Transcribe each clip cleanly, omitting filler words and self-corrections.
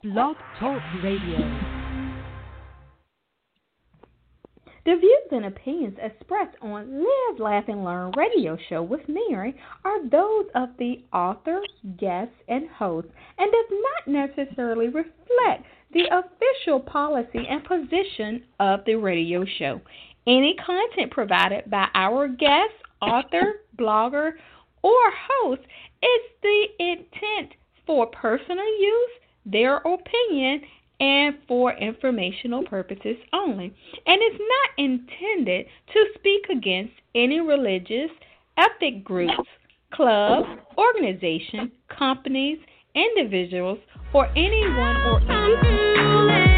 Blog Talk Radio. The views and opinions expressed on Live, Laugh, and Learn radio show with Mary are those of the author, guests, and host, and does not necessarily reflect the official policy and position of the radio show. Any content provided by our guest, author, blogger, or host is the intent for personal use, their opinion, and for informational purposes only, and is not intended to speak against any religious, ethnic groups, clubs, organizations, companies, individuals, or anyone or anything.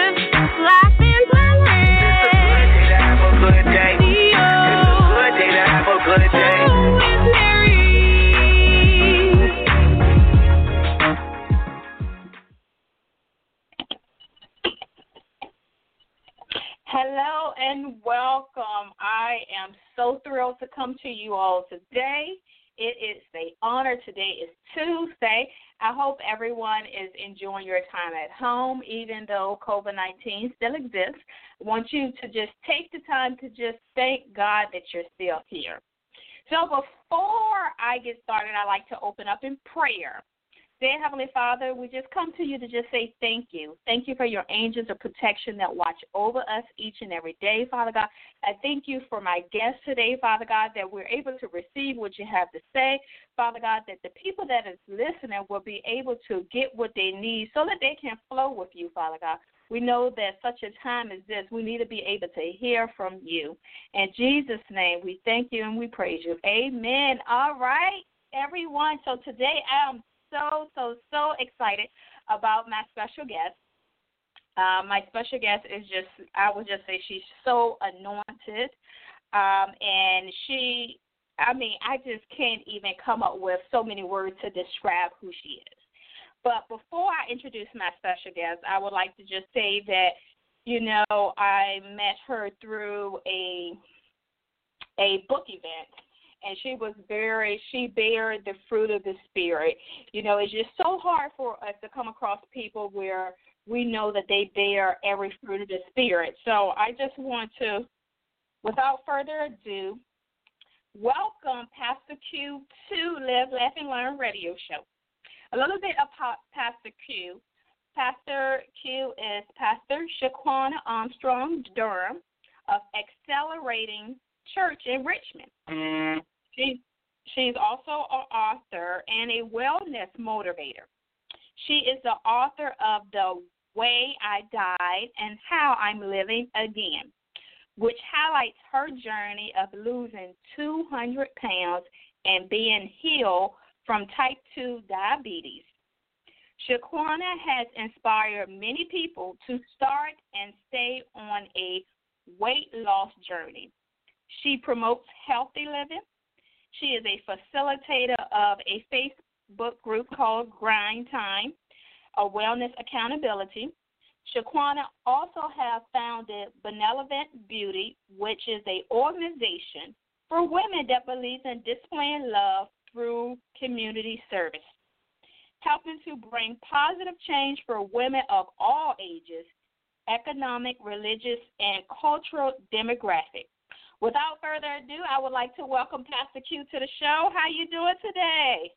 Hello and welcome. I am so thrilled to come to you all today. It is an honor. Today is Tuesday. I hope everyone is enjoying your time at home, even though COVID-19 still exists. I want you to just take the time to just thank God that you're still here. So before I get started, I'd like to open up in prayer. Dear Heavenly Father, we just come to you to just say thank you. Thank you for your angels of protection that watch over us each and every day, Father God. I thank you for my guests today, Father God, that we're able to receive what you have to say, Father God, that the people that is listening will be able to get what they need so that they can flow with you, Father God. We know that such a time as this, we need to be able to hear from you. In Jesus' name, we thank you and we praise you. Amen. All right, everyone. So today I am so excited about my special guest. My special guest is I would just say she's so anointed. And I just can't even come up with so many words to describe who she is. But before I introduce my special guest, I would like to just say that, I met her through a book event. And she bare the fruit of the Spirit. It's just so hard for us to come across people where we know that they bear every fruit of the Spirit. So I just want to, without further ado, welcome Pastor Q to Live, Laugh, and Learn radio show. A little bit about Pastor Q. Pastor Q is Pastor Shaquana Armstrong Durham of Accelerating Church in Richmond. She's also an author and a wellness motivator. She is the author of The Way I Died and How I'm Living Again, which highlights her journey of losing 200 pounds and being healed from type 2 diabetes. Shaquana has inspired many people to start and stay on a weight loss journey. She promotes healthy living. She is a facilitator of a Facebook group called Grind Time, a wellness accountability. Shaquana also has founded Benevolent Beauty, which is an organization for women that believes in displaying love through community service, helping to bring positive change for women of all ages, economic, religious, and cultural demographics. Without further ado, I would like to welcome Pastor Q to the show. How you doing today?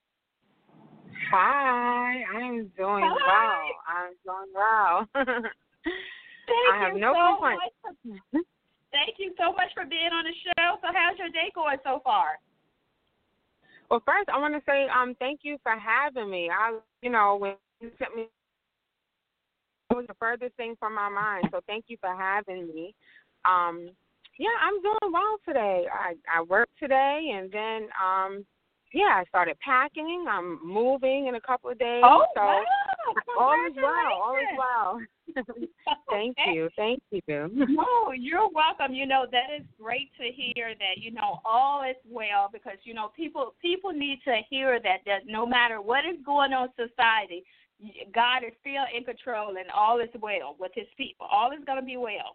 Hi, I'm doing well. I'm doing well. I have no complaints. Thank you so much for being on the show. So how's your day going so far? Well, first, I want to say thank you for having me. When you sent me, it was the furthest thing from my mind. So thank you for having me. Yeah, I'm doing well today. I worked today, and then, I started packing. I'm moving in a couple of days. Oh, so wow. All is well. Thank you. No, you're welcome. That is great to hear that, all is well because, people need to hear that no matter what is going on in society, God is still in control and all is well with his people. All is going to be well.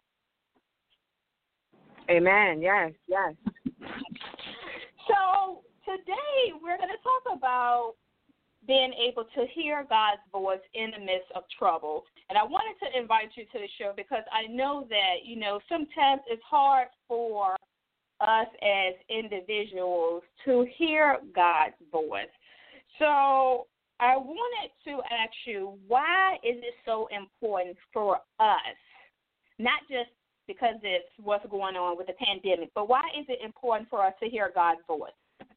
Amen. Yes. So today we're going to talk about being able to hear God's voice in the midst of trouble. And I wanted to invite you to the show because I know that, sometimes it's hard for us as individuals to hear God's voice. So I wanted to ask you, why is it so important for us, not just because it's what's going on with the pandemic, but why is it important for us to hear God's voice?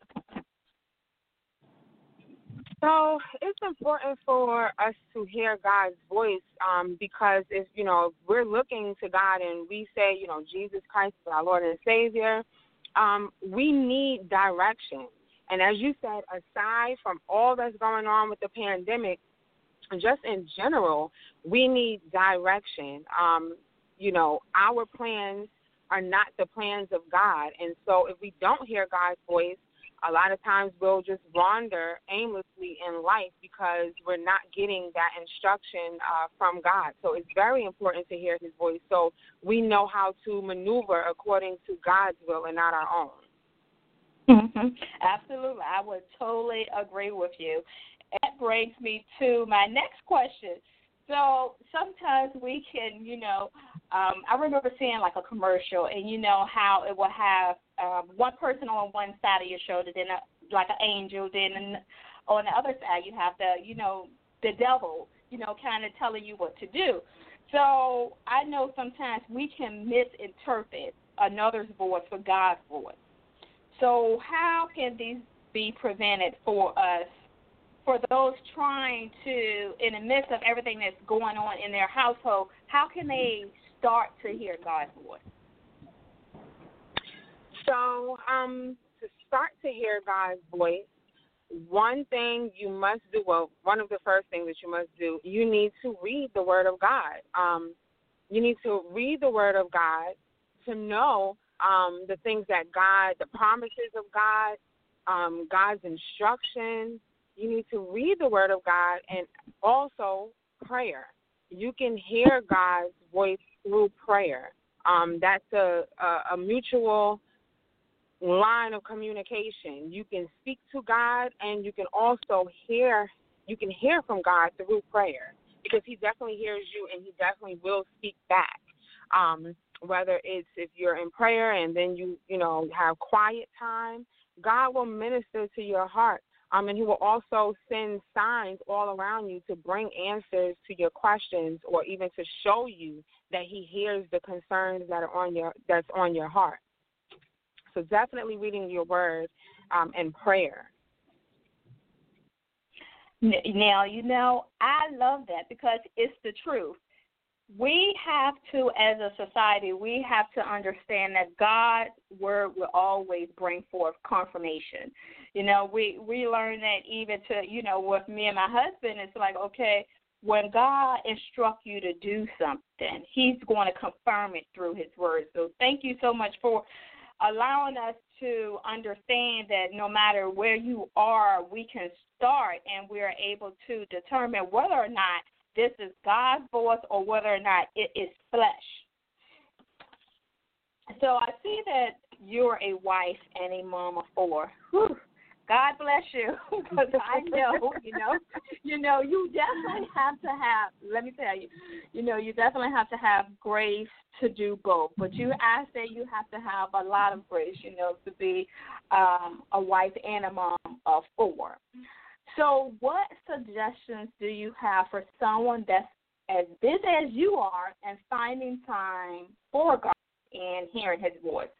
So it's important for us to hear God's voice because if we're looking to God and we say, Jesus Christ is our Lord and Savior, we need direction. And as you said, aside from all that's going on with the pandemic, just in general, we need direction. Our plans are not the plans of God. And so if we don't hear God's voice, a lot of times we'll just wander aimlessly in life because we're not getting that instruction from God. So it's very important to hear his voice so we know how to maneuver according to God's will and not our own. Mm-hmm. Absolutely. I would totally agree with you. That brings me to my next question. So sometimes we can, I remember seeing like a commercial and how it will have one person on one side of your shoulder, then like an angel, then on the other side you have the devil, kind of telling you what to do. So I know sometimes we can misinterpret another's voice for God's voice. So how can these be prevented for us, for those trying to, in the midst of everything that's going on in their household, how can they start to hear God's voice? So to start to hear God's voice, one thing you must do, one of the first things that you must do, you need to read the Word of God. You need to read the Word of God to know the things that God, the promises of God, God's instructions. You need to read the Word of God and also prayer. You can hear God's voice through prayer. That's a mutual line of communication. You can speak to God and you can also hear from God through prayer because he definitely hears you and he definitely will speak back. Whether it's if you're in prayer and then you have quiet time, God will minister to your heart. And he will also send signs all around you to bring answers to your questions or even to show you that he hears the concerns that are that's on your heart. So definitely reading your word and prayer. Now, I love that because it's the truth. We have to, as a society, we have to understand that God's word will always bring forth confirmation. We learn that even to, with me and my husband, it's like, okay, when God instructs you to do something, he's going to confirm it through his word. So thank you so much for allowing us to understand that no matter where you are, we can start and we are able to determine whether or not this is God's voice or whether or not it is flesh. So I see that you're a wife and a mom of 4. Whew. God bless you, because I know, you definitely have to have, let me tell you, you definitely have to have grace to do both. But I say you have to have a lot of grace, to be a wife and a mom of 4. So what suggestions do you have for someone that's as busy as you are and finding time for God and hearing his voice?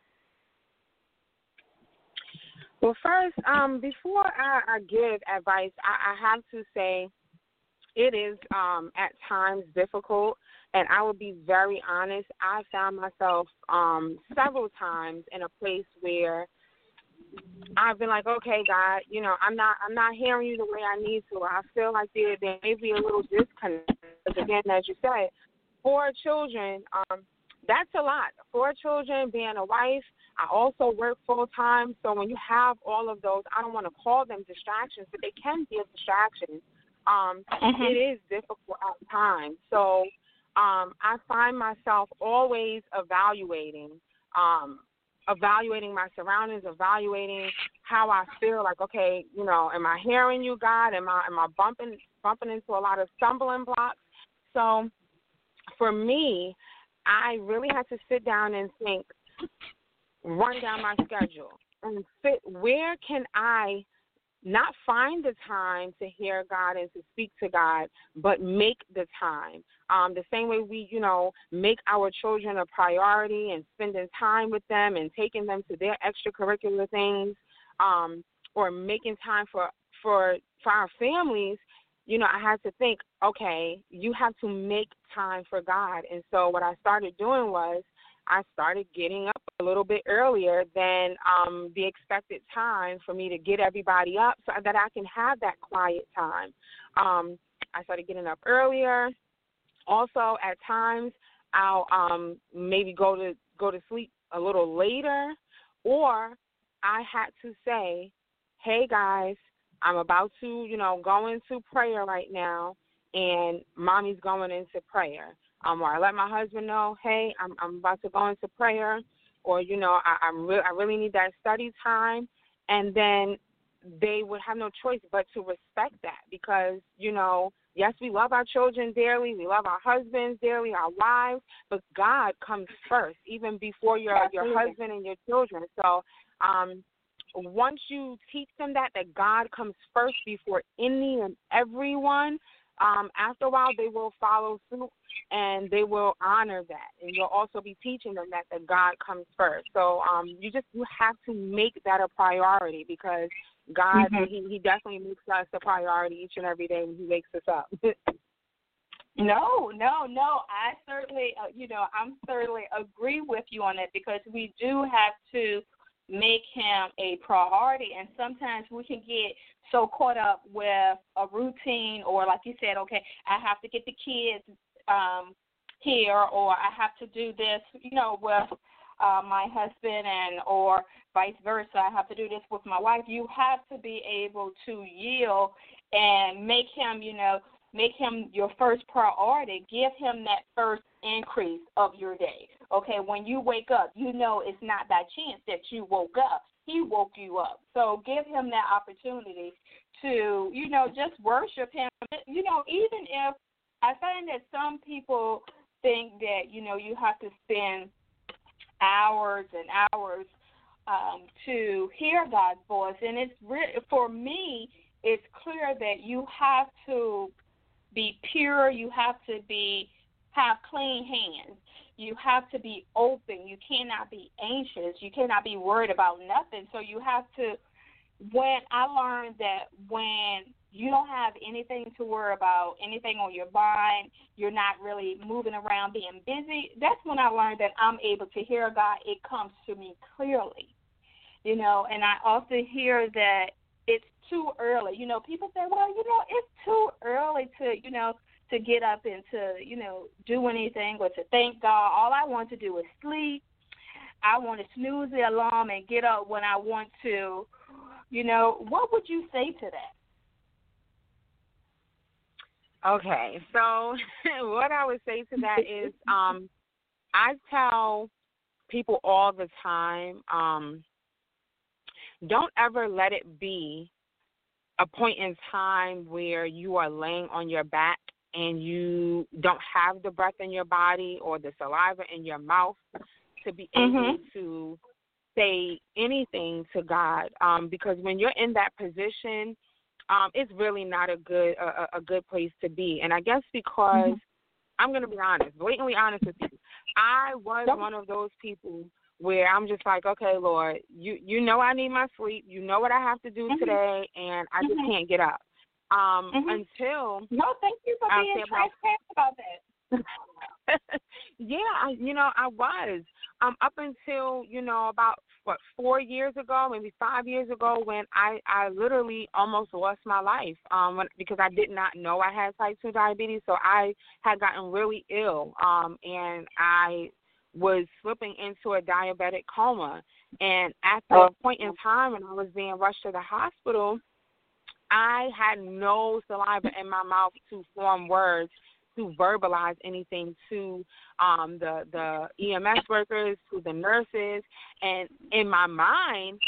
Well, first, before I give advice, I have to say it is at times difficult, and I will be very honest. I found myself several times in a place where I've been like, okay, God, I'm not hearing you the way I need to. I feel like there may be a little disconnect. Because again, as you said, 4 children, that's a lot. 4 children, being a wife. I also work full time. So when you have all of those, I don't want to call them distractions, but they can be a distraction. It is difficult at times. So I find myself always evaluating my surroundings, evaluating how I feel. Like, okay, you know, am I hearing you, God? Am I bumping into a lot of stumbling blocks? So for me, I really had to sit down and think, run down my schedule, and where can I not find the time to hear God and to speak to God, but make the time. The same way we, you know, make our children a priority and spending time with them and taking them to their extracurricular things, or making time for our families. You know, I had to think, okay, you have to make time for God. And so what I started doing was I started getting up a little bit earlier than the expected time for me to get everybody up so that I can have that quiet time. I started getting up earlier. Also, at times, I'll maybe go to sleep a little later, or I had to say, hey, guys, I'm about to, you know, go into prayer right now, and Mommy's going into prayer. Or I let my husband know, hey, I'm about to go into prayer, or, you know, I really need that study time. And then they would have no choice but to respect that because, you know, yes, we love our children dearly, we love our husbands dearly, our wives, but God comes first, even before your husband and your children. So once you teach them that God comes first before any and everyone, after a while they will follow suit and they will honor that. And you'll also be teaching them that God comes first. So you have to make that a priority because God, he definitely makes us a priority each and every day when he wakes us up. No. I certainly, I'm certainly agree with you on that because we do have to make him a priority, and sometimes we can get so caught up with a routine or, like you said, okay, I have to get the kids here, or I have to do this, you know, with my husband, and or vice versa. I have to do this with my wife. You have to be able to yield and make him your first priority. Give him that first increase of your day. Okay, when you wake up, you know it's not by chance that you woke up. He woke you up. So give him that opportunity to, you know, just worship him. You know, even if I find that some people think that, you know, you have to spend hours and hours to hear God's voice. And it's for me, it's clear that you have to be pure. You have to have clean hands. You have to be open. You cannot be anxious. You cannot be worried about nothing. So you have to, when I learned that when you don't have anything to worry about, anything on your mind, you're not really moving around being busy, that's when I learned that I'm able to hear God. It comes to me clearly, you know, and I also hear that it's too early. You know, people say, well, you know, it's too early to, you know, to get up and to, you know, do anything or to thank God. All I want to do is sleep. I want to snooze the alarm and get up when I want to. You know, what would you say to that? Okay, so what I would say to that is I tell people all the time, don't ever let it be a point in time where you are laying on your back and you don't have the breath in your body or the saliva in your mouth to be able to say anything to God, because when you're in that position, it's really not a good place to be. And I guess because I'm going to be honest, blatantly honest with you, I was one of those people where I'm just like, okay, Lord, you know I need my sleep. You know what I have to do today, and I just can't get up. Until no, thank you for being transparent about that. Yeah, I was up until about 4 years ago, maybe 5 years ago, when I literally almost lost my life because I did not know I had type 2 diabetes. So I had gotten really ill, and I was slipping into a diabetic coma. And at the point in time when I was being rushed to the hospital, I had no saliva in my mouth to form words, to verbalize anything to the EMS workers, to the nurses. And in my mind,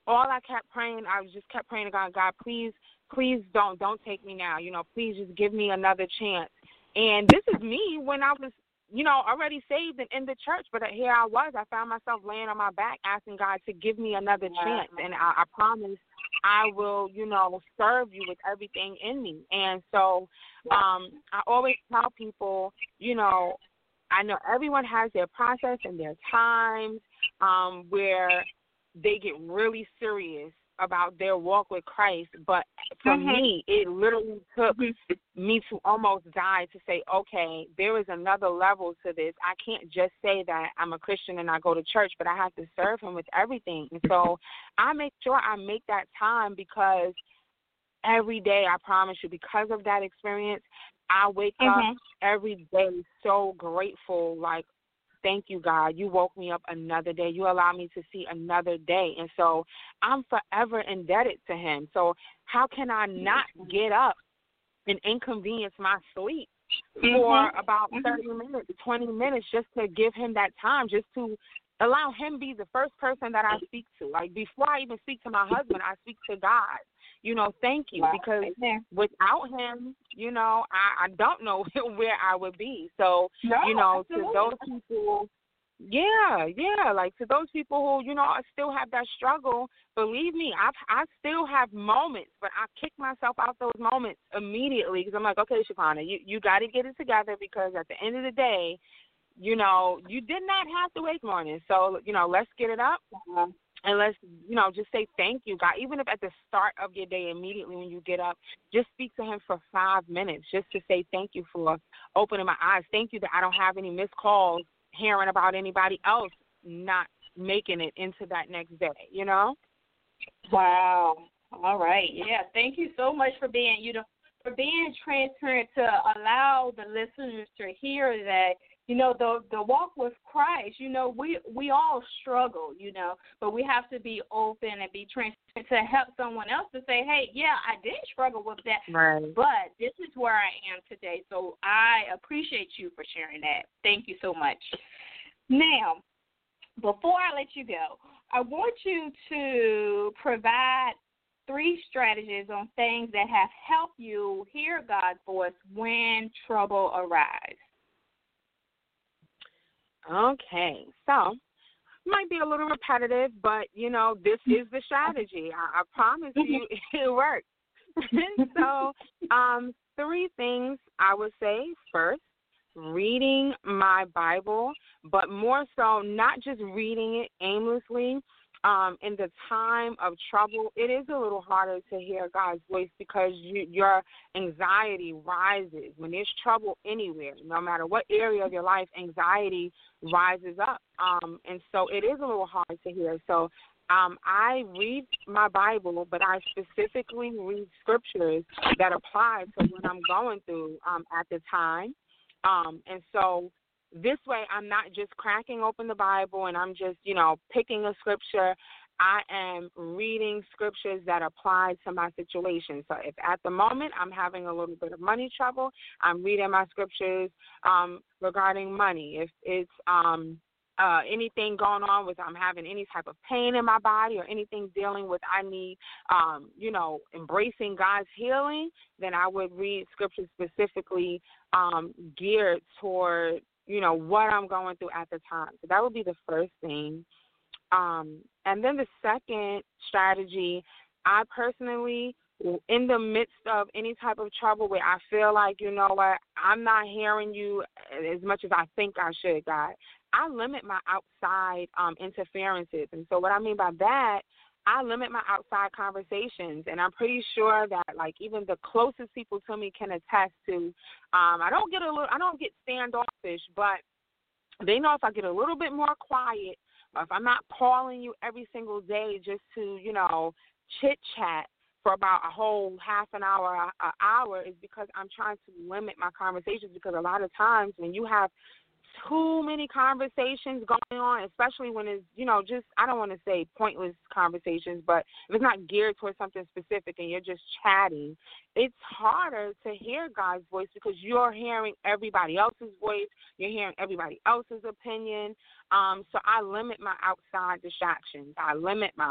all I kept praying, I just kept praying to God, God, please don't take me now. Please just give me another chance. And this is me when I was, already saved and in the church. But here I found myself laying on my back asking God to give me another chance. And I promise I will, serve you with everything in me. And so I always tell people, I know everyone has their process and their times where they get really serious about their walk with Christ. But for me, it literally took me to almost die to say, okay, there is another level to this. I can't just say that I'm a Christian and I go to church, but I have to serve him with everything. And so I make sure I make that time, because every day, I promise you, because of that experience, I wake up every day so grateful, like, thank you, God. You woke me up another day. You allowed me to see another day. And so I'm forever indebted to him. So how can I not get up and inconvenience my sleep for about 30 minutes, 20 minutes, just to give him that time, just to allow him be the first person that I speak to. Like, before I even speak to my husband, I speak to God. Thank you, because without him, I don't know where I would be. So, to those people, like, to those people who, still have that struggle, believe me, I still have moments, but I kick myself out those moments immediately, because I'm like, okay, Shekinah, you got to get it together, because at the end of the day, you did not have to wake morning. So, let's get it up. And let's, just say thank you, God. Even if at the start of your day, immediately when you get up, just speak to him for 5 minutes, just to say thank you for opening my eyes. Thank you that I don't have any missed calls hearing about anybody else not making it into that next day, Wow. All right. Yeah. Thank you so much for being, transparent, to allow the listeners to hear that, the walk with Christ, we all struggle, but we have to be open and be transparent to help someone else to say, hey, yeah, I did struggle with that, but this is where I am today. So I appreciate you for sharing that. Thank you so much. Now, before I let you go, I want you to provide 3 strategies on things that have helped you hear God's voice when trouble arrives. Okay, so might be a little repetitive, but, this is the strategy. I promise you it works. So 3 things I would say. First, reading my Bible, but more so not just reading it aimlessly. In the time of trouble, it is a little harder to hear God's voice, because your anxiety rises. When there's trouble anywhere, no matter what area of your life, anxiety rises up. And so it is a little hard to hear. So I read my Bible, but I specifically read scriptures that apply to what I'm going through at the time. And so this way, I'm not just cracking open the Bible and I'm just, picking a scripture. I am reading scriptures that apply to my situation. So if at the moment I'm having a little bit of money trouble, I'm reading my scriptures regarding money. If it's anything going on with I'm having any type of pain in my body or anything dealing with I need, embracing God's healing, then I would read scriptures specifically geared toward what I'm going through at the time. So that would be the first thing. And then the second strategy, I personally, in the midst of any type of trouble where I feel like, I'm not hearing you as much as I think I should, God, I limit my outside interferences. And so what I mean by that, I limit my outside conversations, and I'm pretty sure that, like, even the closest people to me can attest to. I don't get standoffish, but they know if I get a little bit more quiet, or if I'm not calling you every single day just to, chit chat for about a whole half an hour, an hour, is because I'm trying to limit my conversations. Because a lot of times when you have too many conversations going on, especially when it's, just, I don't want to say pointless conversations, but if it's not geared towards something specific and you're just chatting, it's harder to hear God's voice because you're hearing everybody else's voice, you're hearing everybody else's opinion. So I limit my outside distractions. I limit my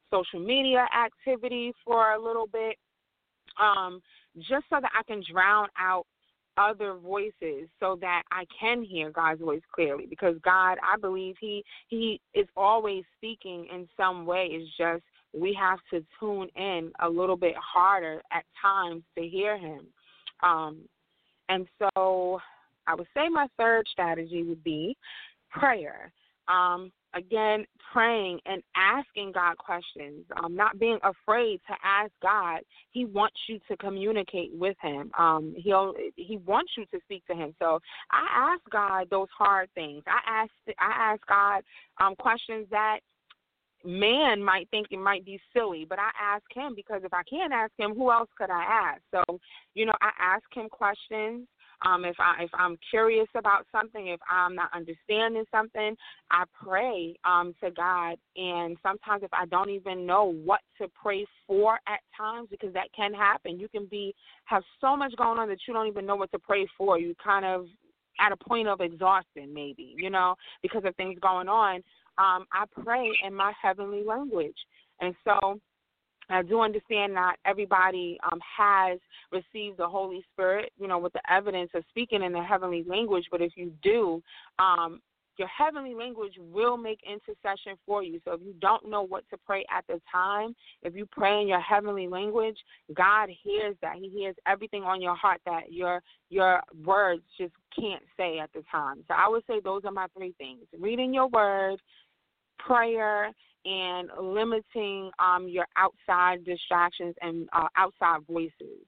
social media activity for a little bit, just so that I can drown out other voices so that I can hear God's voice clearly. Because God, I believe he is always speaking in some way. It's just we have to tune in a little bit harder at times to hear him. And so I would say my third strategy would be prayer. Again, praying and asking God questions, not being afraid to ask God. He wants you to communicate with him. He wants you to speak to him. So I ask God those hard things. I ask God questions that man might think it might be silly, but I ask him because if I can't ask him, who else could I ask? So, I ask him questions. If I'm curious about something, if I'm not understanding something, I pray to God. And sometimes if I don't even know what to pray for at times, because that can happen, you can have so much going on that you don't even know what to pray for. You kind of at a point of exhaustion, maybe, because of things going on. I pray in my heavenly language. And so I do understand not everybody has received the Holy Spirit, with the evidence of speaking in the heavenly language. But if you do, your heavenly language will make intercession for you. So if you don't know what to pray at the time, if you pray in your heavenly language, God hears that. He hears everything on your heart that your words just can't say at the time. So I would say those are my three things: reading your word, prayer, and limiting your outside distractions and outside voices.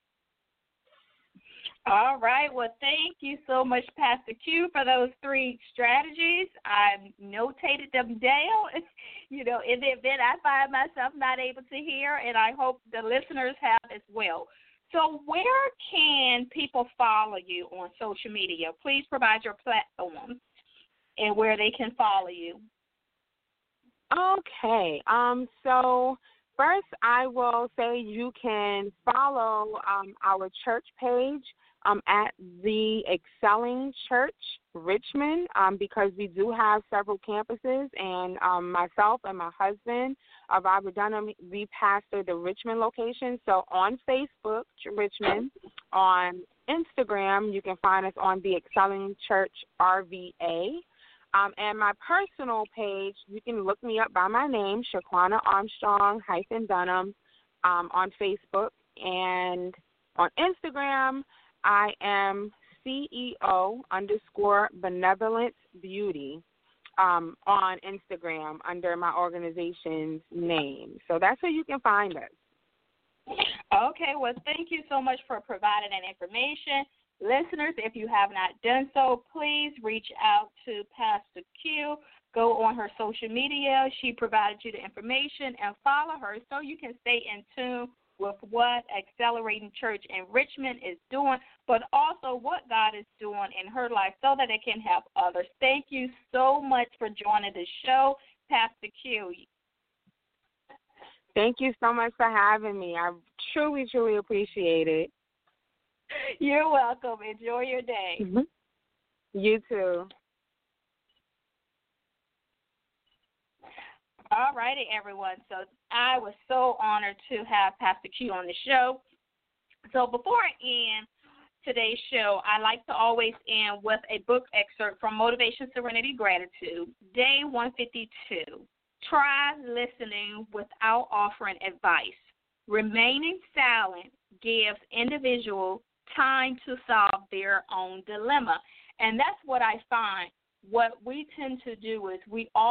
All right. Well, thank you so much, Pastor Q, for those three strategies. I notated them down, in the event I find myself not able to hear, and I hope the listeners have as well. So where can people follow you on social media? Please provide your platform and where they can follow you. Okay. So first I will say you can follow our church page at the Excelling Church Richmond, because we do have several campuses, and myself and my husband, Robert Dunham, we pastor the Richmond location. So on Facebook, Richmond, on Instagram, you can find us on the Excelling Church RVA. And my personal page, you can look me up by my name, Shaquana Armstrong-Dunham, on Facebook. And on Instagram, I am CEO_Benevolent Beauty on Instagram under my organization's name. So that's where you can find us. Okay, well, thank you so much for providing that information. Listeners, if you have not done so, please reach out to Pastor Q. Go on her social media. She provided you the information, and follow her so you can stay in tune with what Accelerating Church in Richmond is doing, but also what God is doing in her life so that it can help others. Thank you so much for joining the show, Pastor Q. Thank you so much for having me. I truly, truly appreciate it. You're welcome. Enjoy your day. Mm-hmm. You too. All righty, everyone. So I was so honored to have Pastor Q on the show. So before I end today's show, I like to always end with a book excerpt from Motivation, Serenity, Gratitude, Day 152. Try listening without offering advice. Remaining silent gives individuals time to solve their own dilemma. And that's what I find. What we tend to do is we try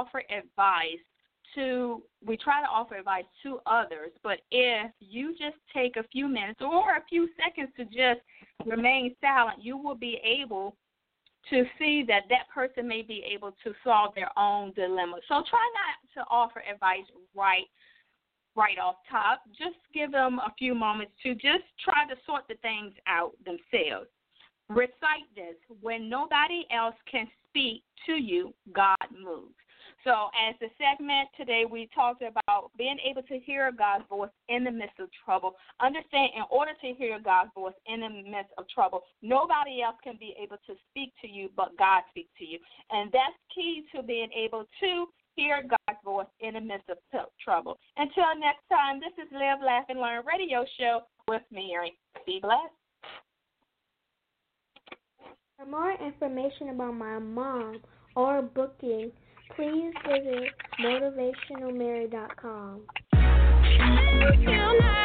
to offer advice to others, but if you just take a few minutes or a few seconds to just remain silent, you will be able to see that person may be able to solve their own dilemma. So try not to offer advice right off top. Just give them a few moments to just try to sort the things out themselves. Recite this: when nobody else can speak to you, God moves. So as the segment today, we talked about being able to hear God's voice in the midst of trouble. Understand, in order to hear God's voice in the midst of trouble, nobody else can be able to speak to you but God speaks to you. And that's key to being able to hear God's voice in the midst of trouble. Until next time, this is Live, Laugh, and Learn radio show with Mary. Be blessed. For more information about my mom or booking, please visit motivationalmary.com.